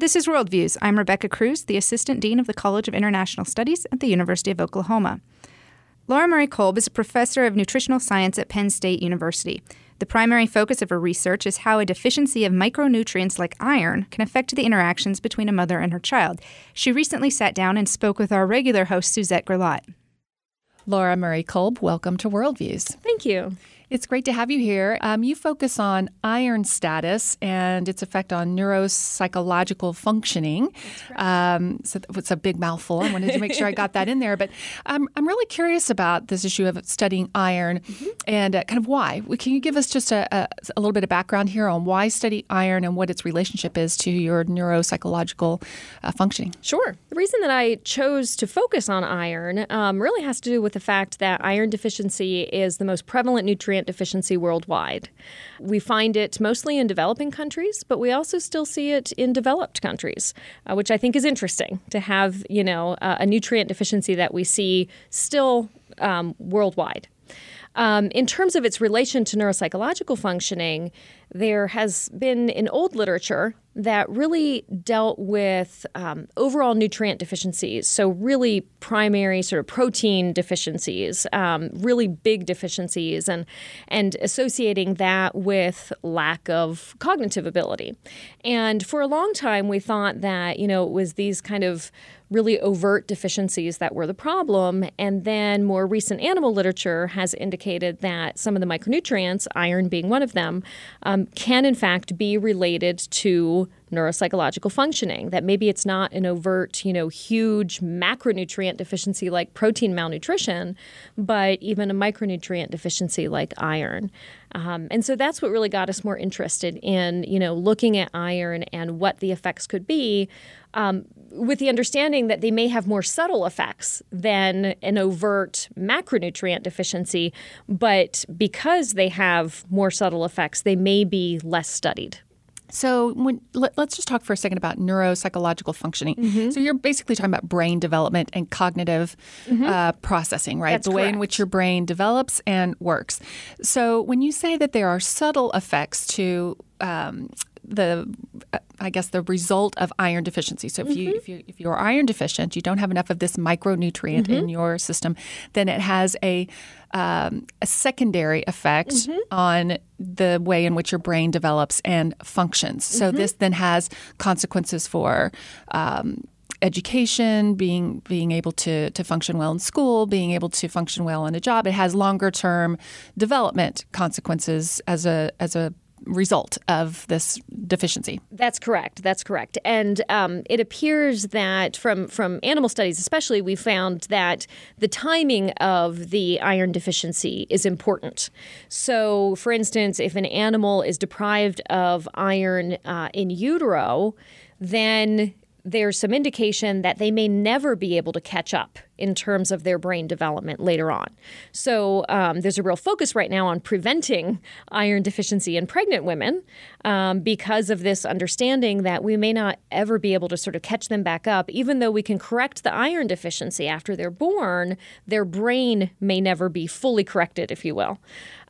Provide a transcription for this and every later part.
This is Worldviews. I'm Rebecca Cruz, the Assistant Dean of the College of International Studies at the University of Oklahoma. Laura Murray Kolb is a professor of nutritional science at Penn State University. The primary focus of her research is how a deficiency of micronutrients like iron can affect the interactions between a mother and her child. She recently sat down and spoke with our regular host, Suzette Gerlat. Laura Murray Kolb, welcome to Worldviews. Thank you. It's great to have you here. You focus on iron status and its effect on neuropsychological functioning. So it's a big mouthful. I wanted to make sure I got that in there. But I'm really curious about this issue of studying iron and kind of why. Can you give us just a little bit of background here on why study iron and what its relationship is to your neuropsychological functioning? Sure. The reason that I chose to focus on iron really has to do with the fact that iron deficiency is the most prevalent nutrient deficiency worldwide. We find it mostly in developing countries, but we also still see it in developed countries, which I think is interesting to have, a nutrient deficiency that we see still worldwide. In terms of its relation to neuropsychological functioning, there has been in old literature that really dealt with overall nutrient deficiencies, so really primary sort of protein deficiencies, really big deficiencies, and associating that with lack of cognitive ability. And for a long time, we thought that, it was these kind of really overt deficiencies that were the problem. And then more recent animal literature has indicated that some of the micronutrients, iron being one of them, can in fact be related to neuropsychological functioning, that maybe it's not an overt, huge macronutrient deficiency like protein malnutrition, but even a micronutrient deficiency like iron. And so that's what really got us more interested in, looking at iron and what the effects could be, with the understanding that they may have more subtle effects than an overt macronutrient deficiency, but because they have more subtle effects, they may be less studied. So let's just talk for a second about neuropsychological functioning. So you're basically talking about brain development and cognitive processing, right? That's the way correct. in which your brain develops and works. So when you say that there are subtle effects to the result of iron deficiency. So if you're iron deficient, you don't have enough of this micronutrient in your system, then it has a secondary effect on the way in which your brain develops and functions. So this then has consequences for education, being able to function well in school, being able to function well in a job. It has longer term development consequences as a result of this deficiency. That's correct. And it appears that from animal studies especially, we found that the timing of the iron deficiency is important. So, for instance, if an animal is deprived of iron in utero, then there's some indication that they may never be able to catch up in terms of their brain development later on. So there's a real focus right now on preventing iron deficiency in pregnant women because of this understanding that we may not ever be able to sort of catch them back up. Even though we can correct the iron deficiency after they're born, their brain may never be fully corrected, if you will.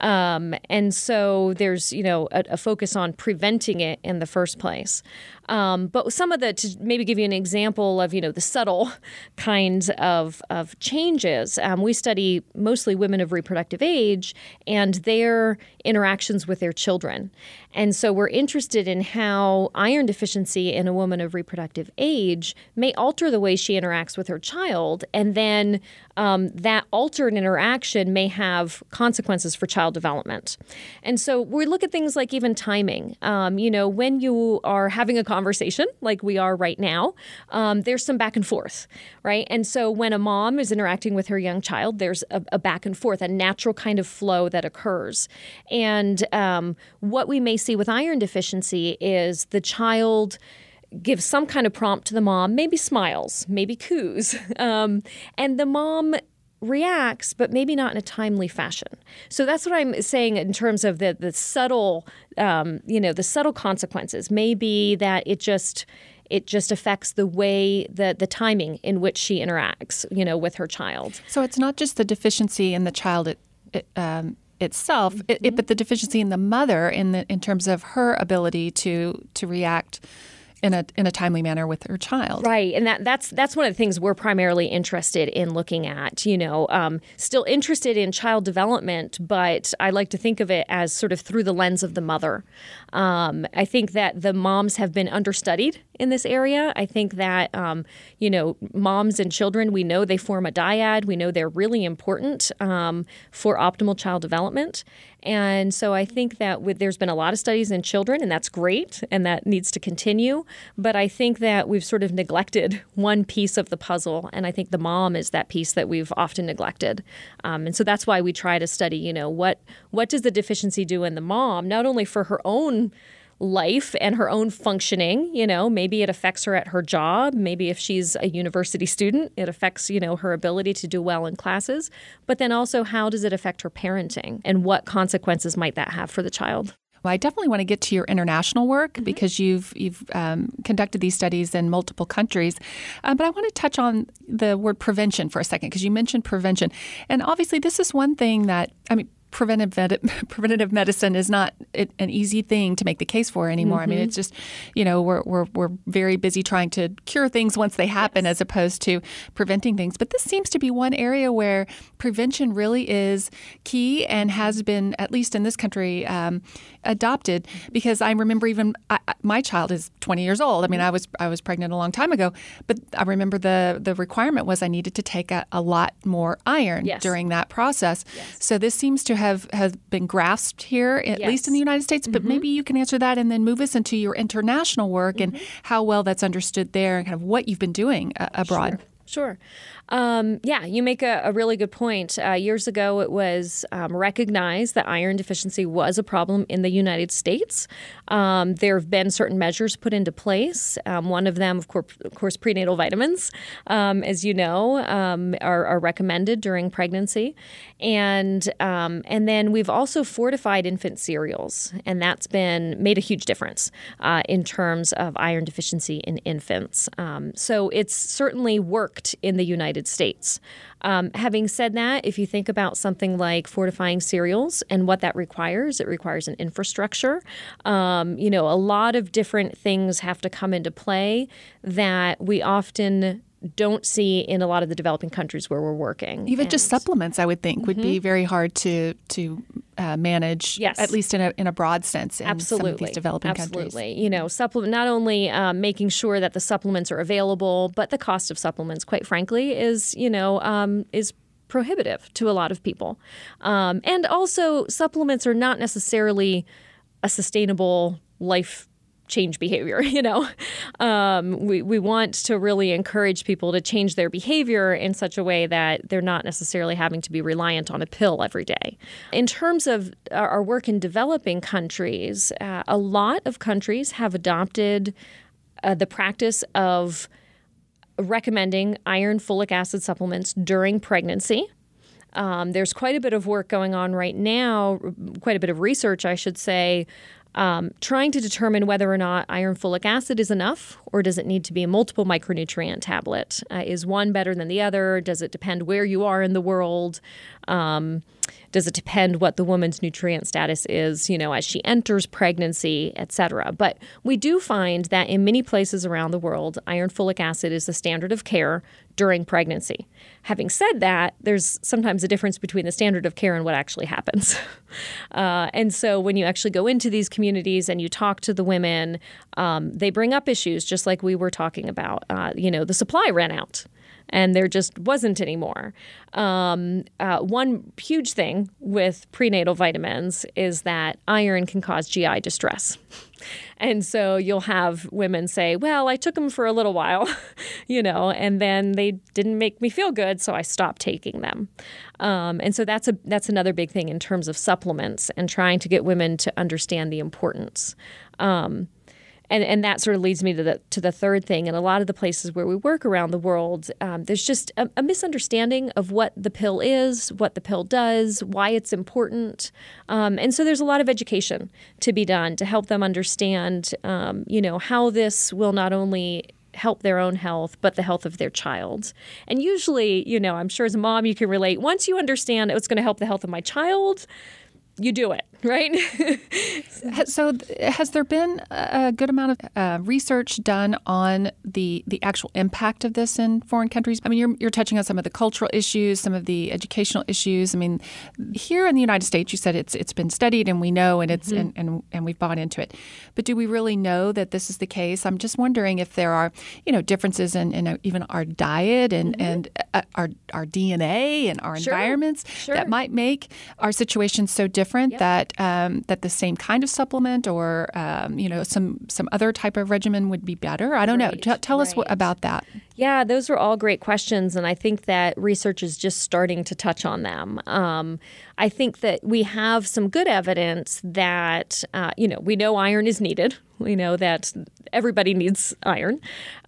And so there's, a focus on preventing it in the first place. But some of to maybe give you an example of, the subtle kinds of changes, we study mostly women of reproductive age and their interactions with their children. And so we're interested in how iron deficiency in a woman of reproductive age may alter the way she interacts with her child. And then that altered interaction may have consequences for child development. And so we look at things like even timing. When you are having a conversation like we are right now, there's some back and forth, right? And so when a mom is interacting with her young child, there's a back and forth, a natural kind of flow that occurs. And what we may see with iron deficiency is the child gives some kind of prompt to the mom, maybe smiles, maybe coos, and the mom reacts, but maybe not in a timely fashion. So that's what I'm saying in terms of the subtle, the subtle consequences. Maybe that it just affects the way the timing in which she interacts, with her child. So it's not just the deficiency in the child itself, but the deficiency in the mother in terms of her ability to react in a timely manner with her child. Right, and that's one of the things we're primarily interested in looking at. Still interested in child development, but I like to think of it as sort of through the lens of the mother. I think that the moms have been understudied in this area. I think that moms and children, we know they form a dyad. We know they're really important for optimal child development. And so I think that there's been a lot of studies in children, and that's great, and that needs to continue. But I think that we've sort of neglected one piece of the puzzle, and I think the mom is that piece that we've often neglected. And so that's why we try to study, what does the deficiency do in the mom, not only for her own life and her own functioning. Maybe it affects her at her job. Maybe if she's a university student, it affects, her ability to do well in classes. But then also, how does it affect her parenting, and what consequences might that have for the child? Well, I definitely want to get to your international work because you've conducted these studies in multiple countries. But I want to touch on the word prevention for a second, because you mentioned prevention. And obviously, this is one thing that, preventative medicine is not an easy thing to make the case for anymore. It's just, we're very busy trying to cure things once they happen, as opposed to preventing things. But this seems to be one area where prevention really is key and has been, at least in this country, adopted. Because I remember my child is 20 years old. I was pregnant a long time ago, but I remember the requirement was I needed to take a lot more iron during that process. Yes. So this seems to have been grasped here, at least in the United States. But maybe you can answer that and then move us into your international work and how well that's understood there and kind of what you've been doing abroad. Sure. You make a really good point. Years ago, it was recognized that iron deficiency was a problem in the United States. There have been certain measures put into place. One of them, of course, prenatal vitamins, as you know, are recommended during pregnancy. And then we've also fortified infant cereals, and that's made a huge difference in terms of iron deficiency in infants. So it's certainly worked in the United States. Having said that, if you think about something like fortifying cereals and what that requires, it requires an infrastructure. A lot of different things have to come into play that we often don't see in a lot of the developing countries where we're working. Even just supplements, I would think, would be very hard to manage, at least in a broad sense in some of these developing countries. Absolutely. Supplement, not only making sure that the supplements are available, but the cost of supplements, quite frankly, is prohibitive to a lot of people. And also, supplements are not necessarily a sustainable life change behavior. We want to really encourage people to change their behavior in such a way that they're not necessarily having to be reliant on a pill every day. In terms of our work in developing countries, a lot of countries have adopted the practice of recommending iron folic acid supplements during pregnancy. There's quite a bit of work going on right now, quite a bit of research, I should say, trying to determine whether or not iron folic acid is enough, or does it need to be a multiple micronutrient tablet? Is one better than the other? Does it depend where you are in the world? Does it depend what the woman's nutrient status is, as she enters pregnancy, et cetera? But we do find that in many places around the world, iron folic acid is the standard of care during pregnancy. Having said that, there's sometimes a difference between the standard of care and what actually happens. And so when you actually go into these communities and you talk to the women, they bring up issues just like we were talking about. The supply ran out. And there just wasn't anymore. One huge thing with prenatal vitamins is that iron can cause GI distress. And so you'll have women say, well, I took them for a little while, and then they didn't make me feel good, so I stopped taking them. And so that's another big thing in terms of supplements and trying to get women to understand the importance. And that sort of leads me to the third thing. In a lot of the places where we work around the world, there's just a misunderstanding of what the pill is, what the pill does, why it's important. And so there's a lot of education to be done to help them understand, how this will not only help their own health, but the health of their child. And usually, I'm sure as a mom you can relate, once you understand it's going to help the health of my child, you do it. right? So has there been a good amount of research done on the actual impact of this in foreign countries? I mean, you're touching on some of the cultural issues, some of the educational issues. I mean, here in the United States, you said it's been studied and we know and it's and we've bought into it. But do we really know that this is the case? I'm just wondering if there are, differences in even our diet and our DNA and our environments that might make our situation so different that the same kind of supplement or some other type of regimen would be better. I don't know. Tell us about that. Yeah, those are all great questions, and I think that research is just starting to touch on them. I think that we have some good evidence that we know iron is needed. We know that everybody needs iron,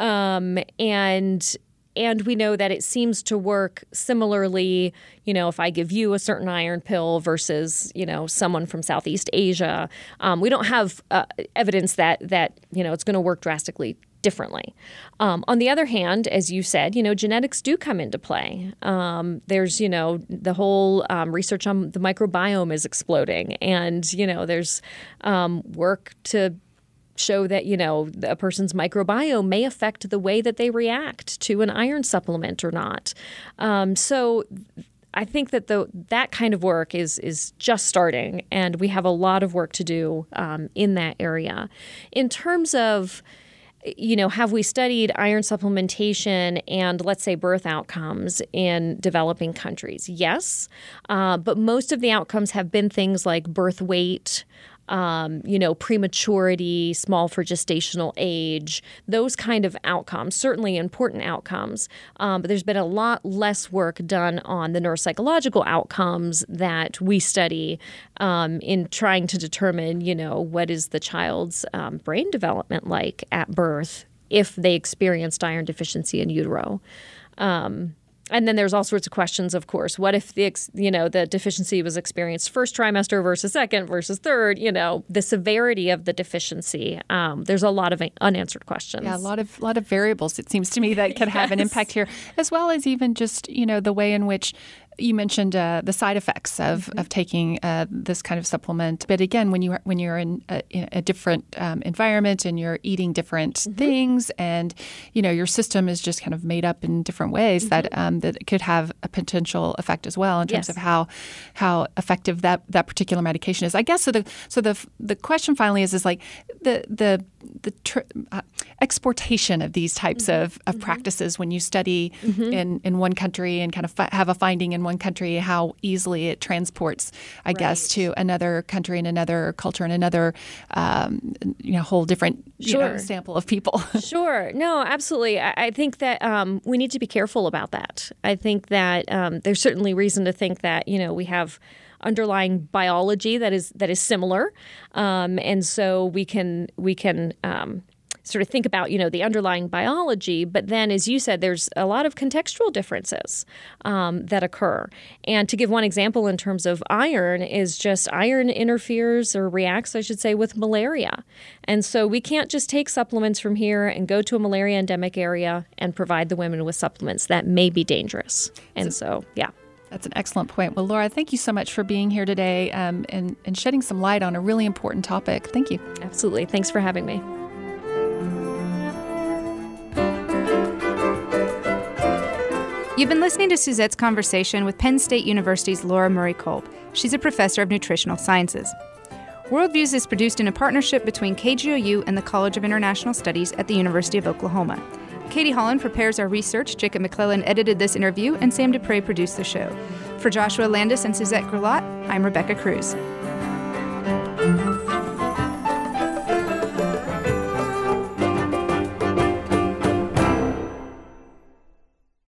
and we know that it seems to work similarly, if I give you a certain iron pill versus, someone from Southeast Asia. We don't have evidence that it's going to work drastically differently. On the other hand, as you said, genetics do come into play. There's, the whole research on the microbiome is exploding. And, there's work to show that, a person's microbiome may affect the way that they react to an iron supplement or not. So I think that that kind of work is just starting, and we have a lot of work to do in that area. In terms of, have we studied iron supplementation and, let's say, birth outcomes in developing countries? Yes, but most of the outcomes have been things like birth weight, prematurity, small for gestational age, those kind of outcomes, certainly important outcomes. But there's been a lot less work done on the neuropsychological outcomes that we study in trying to determine, what is the child's brain development like at birth if they experienced iron deficiency in utero. And then there's all sorts of questions, of course. What if the deficiency was experienced first trimester versus second versus third? The severity of the deficiency. There's a lot of unanswered questions. Yeah, a lot of variables. It seems to me that could have an impact here, as well as even just the way in which. You mentioned the side effects of taking this kind of supplement, but again, when you're in a different environment and you're eating different things, and your system is just kind of made up in different ways that it could have a potential effect as well in terms of how effective that particular medication is. I guess so. The question finally is like the exportation of these types of practices when you study in one country and kind of have a finding in one country, how easily it transports, I guess, to another country and another culture and another whole different sample of people. Sure. No, absolutely. I think that we need to be careful about that. I think that there's certainly reason to think that, we have underlying biology that is similar, and so we can sort of think about the underlying biology. But then, as you said, there's a lot of contextual differences that occur. And to give one example in terms of iron is just iron interferes or reacts, I should say, with malaria. And so we can't just take supplements from here and go to a malaria endemic area and provide the women with supplements. That may be dangerous. And so, yeah. That's an excellent point. Well, Laura, thank you so much for being here today and shedding some light on a really important topic. Thank you. Absolutely. Thanks for having me. You've been listening to Suzette's conversation with Penn State University's Laura Murray Kolb. She's a professor of nutritional sciences. Worldviews is produced in a partnership between KGOU and the College of International Studies at the University of Oklahoma. Katie Holland prepares our research, Jacob McClellan edited this interview, and Sam Dupre produced the show. For Joshua Landis and Suzette Grelot, I'm Rebecca Cruz.